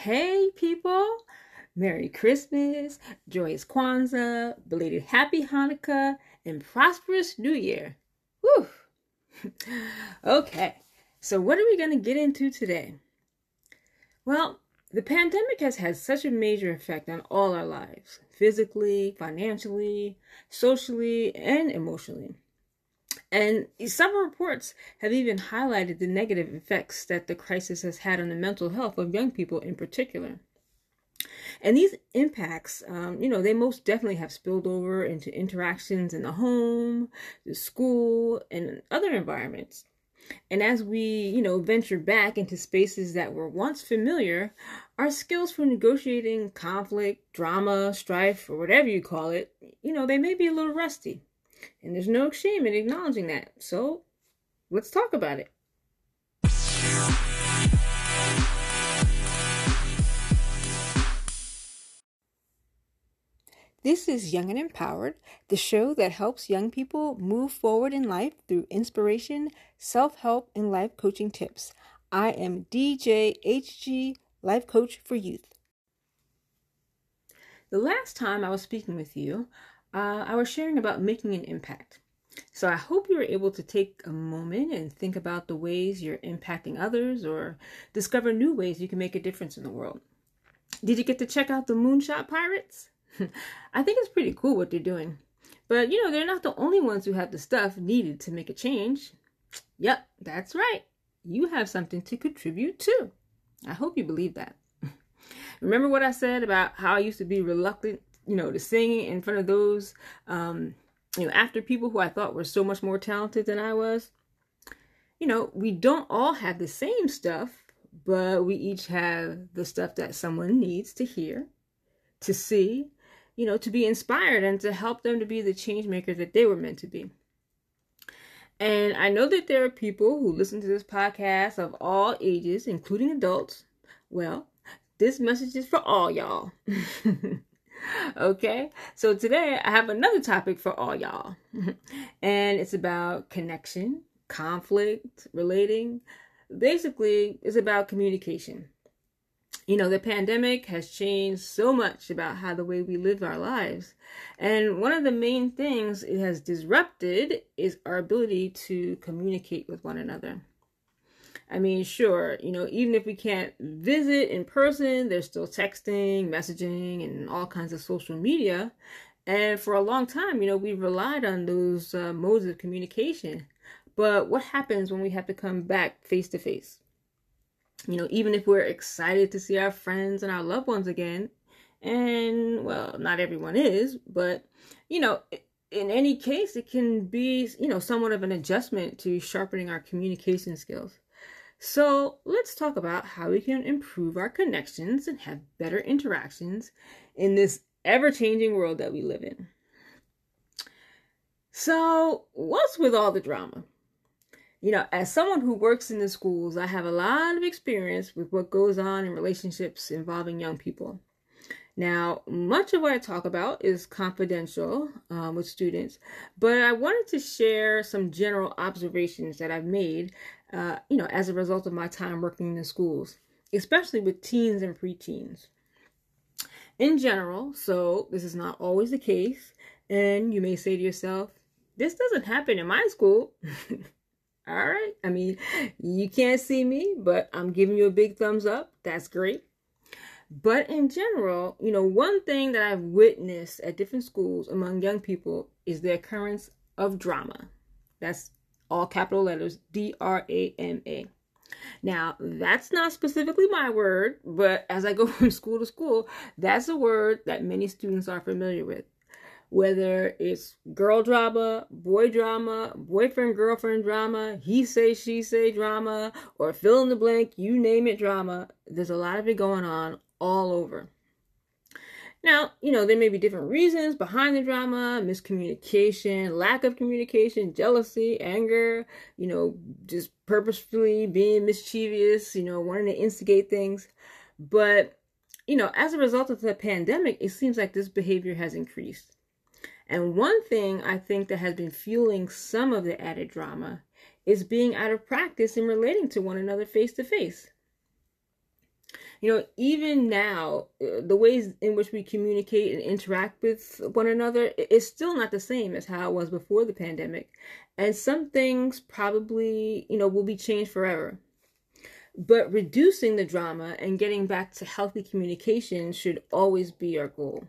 Hey people, Merry Christmas, joyous Kwanzaa, belated Happy Hanukkah, and prosperous New Year. Whew. Okay, so what are we going to get into today? Well, the pandemic has had such a major effect on all our lives, physically, financially, socially, and emotionally. And several reports have even highlighted the negative effects that the crisis has had on the mental health of young people in particular. And these impacts, they most definitely have spilled over into interactions in the home, the school, and other environments. And as we, venture back into spaces that were once familiar, our skills for negotiating conflict, drama, strife, or whatever you call it, they may be a little rusty. And there's no shame in acknowledging that. So let's talk about it. This is Young and Empowered, the show that helps young people move forward in life through inspiration, self-help, and life coaching tips. I am DJ HG, Life Coach for Youth. The last time I was speaking with you, I was sharing about making an impact. So I hope you were able to take a moment and think about the ways you're impacting others or discover new ways you can make a difference in the world. Did you get to check out the Moonshot Pirates? I think it's pretty cool what they're doing. But, they're not the only ones who have the stuff needed to make a change. Yep, that's right. You have something to contribute too. I hope you believe that. Remember what I said about how I used to be reluctant, to sing in front of those, after people who I thought were so much more talented than I was? We don't all have the same stuff, but we each have the stuff that someone needs to hear, to see, to be inspired and to help them to be the change makers that they were meant to be. And I know that there are people who listen to this podcast of all ages, including adults. Well, this message is for all y'all. Okay, so today I have another topic for all y'all. And it's about connection, conflict, relating. Basically, it's about communication. The pandemic has changed so much about how the way we live our lives. And one of the main things it has disrupted is our ability to communicate with one another. I mean, sure, even if we can't visit in person, there's still texting, messaging, and all kinds of social media. And for a long time, we've relied on those modes of communication. But what happens when we have to come back face to face? Even if we're excited to see our friends and our loved ones again, and well, not everyone is, but, in any case, it can be, somewhat of an adjustment to sharpening our communication skills. So let's talk about how we can improve our connections and have better interactions in this ever-changing world that we live in. So what's with all the drama? As someone who works in the schools, I have a lot of experience with what goes on in relationships involving young people. Now, much of what I talk about is confidential with students, but I wanted to share some general observations that I've made, as a result of my time working in the schools, especially with teens and preteens. In general, so this is not always the case, and you may say to yourself, this doesn't happen in my school. All right. I mean, you can't see me, but I'm giving you a big thumbs up. That's great. But in general, one thing that I've witnessed at different schools among young people is the occurrence of drama. That's all capital letters, DRAMA. Now, that's not specifically my word, but as I go from school to school, that's a word that many students are familiar with. Whether it's girl drama, boyfriend, girlfriend drama, he say, she say drama, or fill in the blank, you name it drama, there's a lot of it going on all over. Now, there may be different reasons behind the drama: miscommunication, lack of communication, jealousy, anger, just purposefully being mischievous, wanting to instigate things. But, as a result of the pandemic, it seems like this behavior has increased. And one thing I think that has been fueling some of the added drama is being out of practice in relating to one another face to face. Even now, the ways in which we communicate and interact with one another is still not the same as how it was before the pandemic. And some things probably, will be changed forever. But reducing the drama and getting back to healthy communication should always be our goal.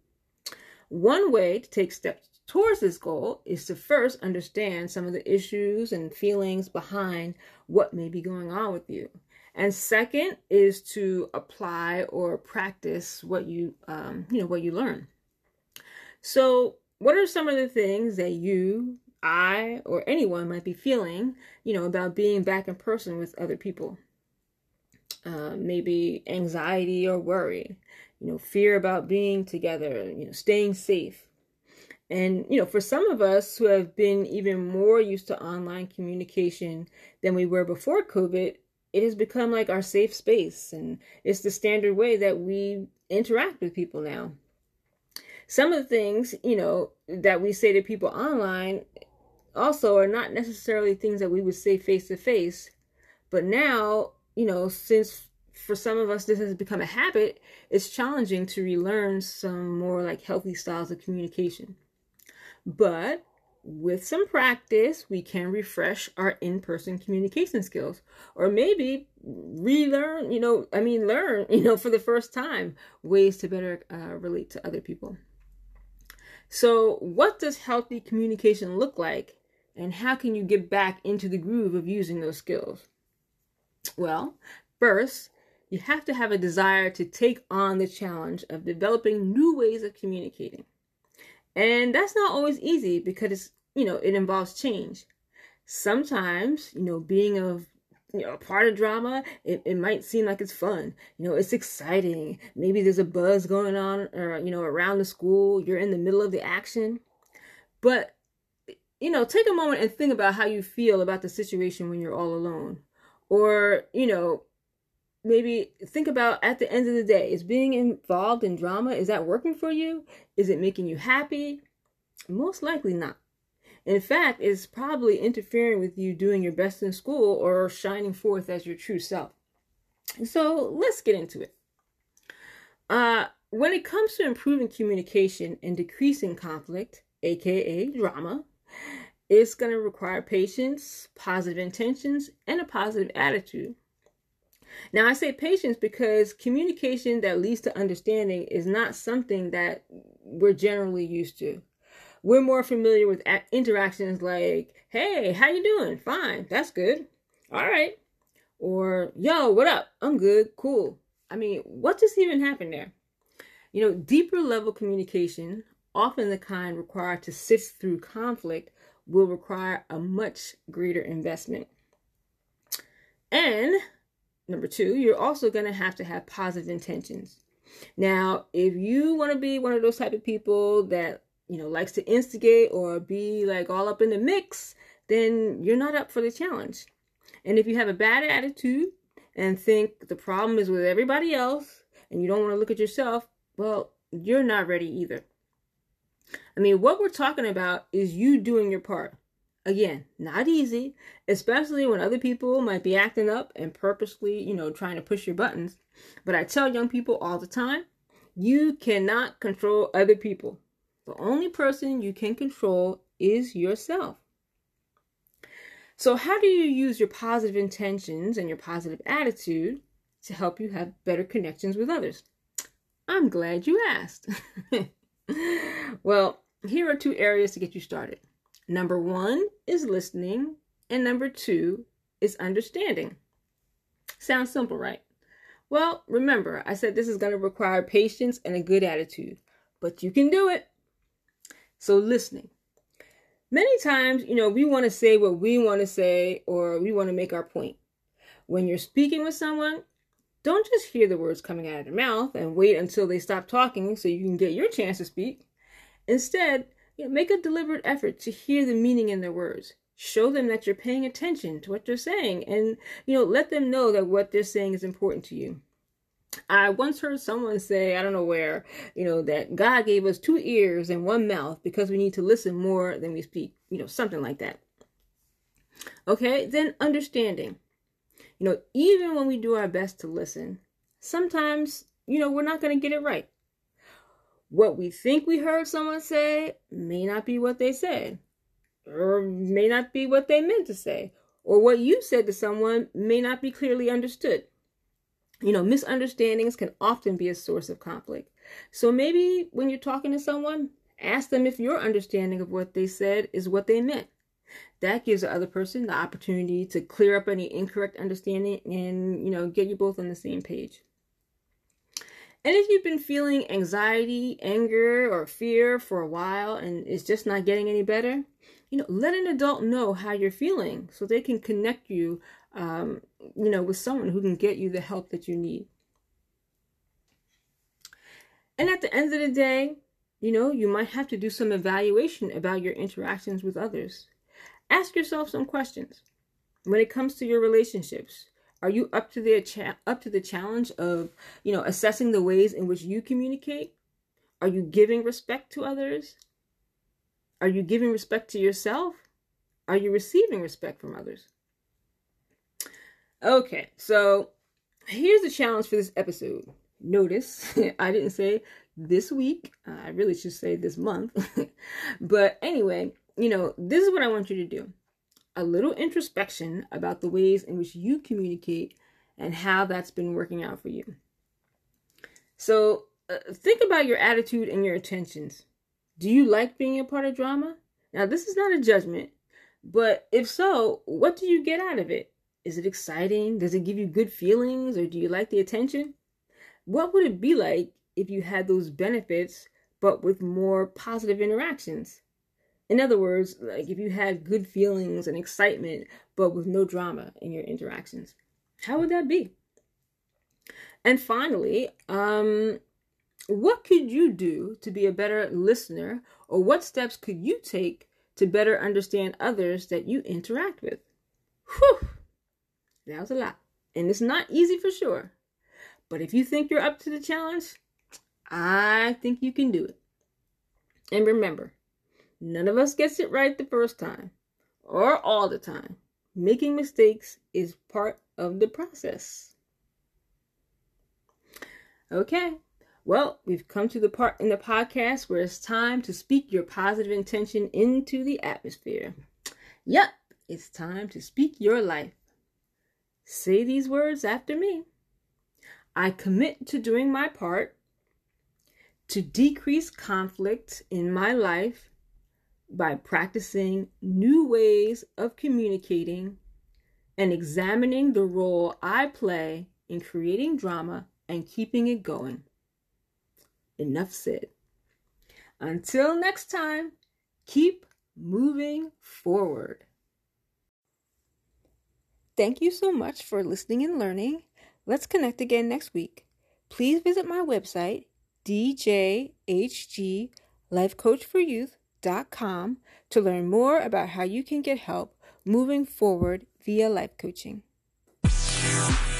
One way to take steps towards this goal is to first understand some of the issues and feelings behind what may be going on with you. And second is to apply or practice what you learn. So what are some of the things that you, I, or anyone might be feeling, about being back in person with other people? Maybe anxiety or worry, fear about being together, staying safe. And, for some of us who have been even more used to online communication than we were before COVID, it has become like our safe space, and it's the standard way that we interact with people now. Some of the things, that we say to people online also are not necessarily things that we would say face to face. But now, since for some of us this has become a habit, it's challenging to relearn some more like healthy styles of communication. But with some practice, we can refresh our in-person communication skills, or maybe relearn, learn, for the first time, ways to better relate to other people. So what does healthy communication look like, and how can you get back into the groove of using those skills? Well, first, you have to have a desire to take on the challenge of developing new ways of communicating. And that's not always easy because it involves change. Sometimes, being a part of drama, it might seem like it's fun. It's exciting. Maybe there's a buzz going on, or, around the school. You're in the middle of the action. But, take a moment and think about how you feel about the situation when you're all alone. Or, maybe think about at the end of the day, is being involved in drama, is that working for you? Is it making you happy? Most likely not. In fact, it's probably interfering with you doing your best in school or shining forth as your true self. So let's get into it. When it comes to improving communication and decreasing conflict, aka drama, it's going to require patience, positive intentions, and a positive attitude. Now, I say patience because communication that leads to understanding is not something that we're generally used to. We're more familiar with interactions like, hey, how you doing? Fine, that's good. All right. Or, yo, what up? I'm good. Cool. What just even happened there? Deeper level communication, often the kind required to sift through conflict, will require a much greater investment. And number two, you're also going to have positive intentions. Now, if you want to be one of those type of people that, likes to instigate or be like all up in the mix, then you're not up for the challenge. And if you have a bad attitude and think the problem is with everybody else and you don't want to look at yourself, well, you're not ready either. What we're talking about is you doing your part. Again, not easy, especially when other people might be acting up and purposely, trying to push your buttons. But I tell young people all the time, you cannot control other people. The only person you can control is yourself. So how do you use your positive intentions and your positive attitude to help you have better connections with others? I'm glad you asked. Well, here are two areas to get you started. Number one is listening, and number two is understanding. Sounds simple, right? Well, remember, I said this is going to require patience and a good attitude, but you can do it. So listening. Many times, we want to say what we want to say, or we want to make our point. When you're speaking with someone, don't just hear the words coming out of their mouth and wait until they stop talking so you can get your chance to speak. Instead, make a deliberate effort to hear the meaning in their words. Show them that you're paying attention to what they're saying, and, let them know that what they're saying is important to you. I once heard someone say, I don't know where, that God gave us 2 ears and 1 mouth because we need to listen more than we speak, something like that. Okay, then understanding. Even when we do our best to listen, sometimes, we're not going to get it right. What we think we heard someone say may not be what they said, or may not be what they meant to say, or what you said to someone may not be clearly understood. Misunderstandings can often be a source of conflict. So maybe when you're talking to someone, ask them if your understanding of what they said is what they meant. That gives the other person the opportunity to clear up any incorrect understanding and, get you both on the same page. And if you've been feeling anxiety, anger, or fear for a while and it's just not getting any better, let an adult know how you're feeling so they can connect you, with someone who can get you the help that you need. And at the end of the day, you might have to do some evaluation about your interactions with others. Ask yourself some questions. When it comes to your relationships, are you up to the challenge of, assessing the ways in which you communicate? Are you giving respect to others? Are you giving respect to yourself? Are you receiving respect from others? Okay, so here's the challenge for this episode. Notice, I didn't say this week. I really should say this month. But anyway, this is what I want you to do. A little introspection about the ways in which you communicate and how that's been working out for you. So think about your attitude and your intentions. Do you like being a part of drama? Now, this is not a judgment, but if so, what do you get out of it? Is it exciting? Does it give you good feelings, or do you like the attention? What would it be like if you had those benefits, but with more positive interactions? In other words, like if you had good feelings and excitement, but with no drama in your interactions, how would that be? And finally, what could you do to be a better listener, or what steps could you take to better understand others that you interact with? Whew, that was a lot. And it's not easy for sure. But if you think you're up to the challenge, I think you can do it. And remember, none of us gets it right the first time, or all the time. Making mistakes is part of the process. Okay, well, we've come to the part in the podcast where it's time to speak your positive intention into the atmosphere. Yep, it's time to speak your life. Say these words after me. I commit to doing my part to decrease conflict in my life by practicing new ways of communicating and examining the role I play in creating drama and keeping it going. Enough said. Until next time, keep moving forward. Thank you so much for listening and learning. Let's connect again next week. Please visit my website, djhglifecoachforyouth.com, to learn more about how you can get help moving forward via life coaching.